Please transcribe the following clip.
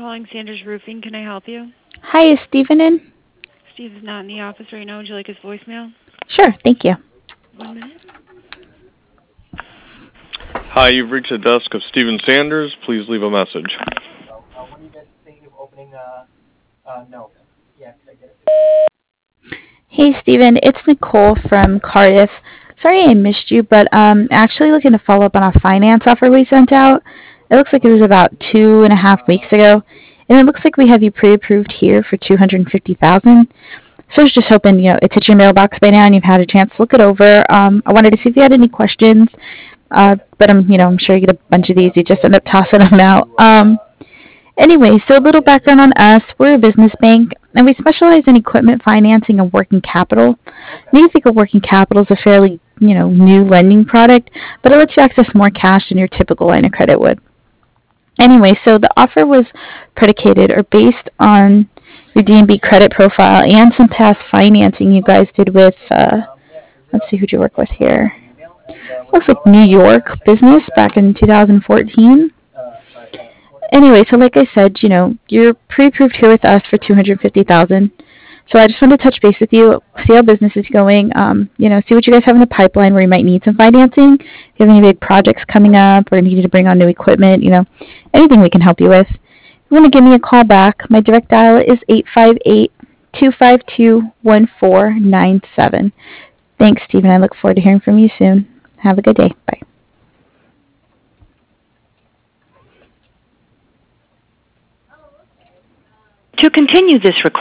calling Sanders Roofing. Can I help you? Hi, is Steven in? Steve is not in the office right now. Would you like his voicemail? Sure, thank you. 1 minute. Hi, you've reached the desk of Steven Sanders. Please leave a message. What do you guys think of opening? No. Yeah, could I get it? Hey, Steven, it's Nicole from Cardiff. Sorry I missed you, but actually looking to follow up on a finance offer we sent out. It looks like it was about 2.5 weeks ago, and it looks like we have you pre-approved here for $250,000. So I was just hoping, it's hit your mailbox by now and you've had a chance to look it over. I wanted to see if you had any questions, but I'm sure you get a bunch of these. You just end up tossing them out. Anyway, so a little background on us. We're a business bank, and we specialize in equipment financing and working capital. Now you think of working capital as a fairly, new lending product, but it lets you access more cash than your typical line of credit would. Anyway, so the offer was predicated or based on your D&B credit profile and some past financing you guys did with, let's see, who'd you work with here? Looks like New York business back in 2014. Anyway, so like I said, you're pre-approved here with us for $250,000. So I just wanted to touch base with you, see how business is going, see what you guys have in the pipeline where you might need some financing. If you have any big projects coming up or need to bring on new equipment, anything we can help you with. If you want to give me a call back, my direct dial is 858-252-1497. Thanks, Stephen. I look forward to hearing from you soon. Have a good day. Bye. To continue this recording,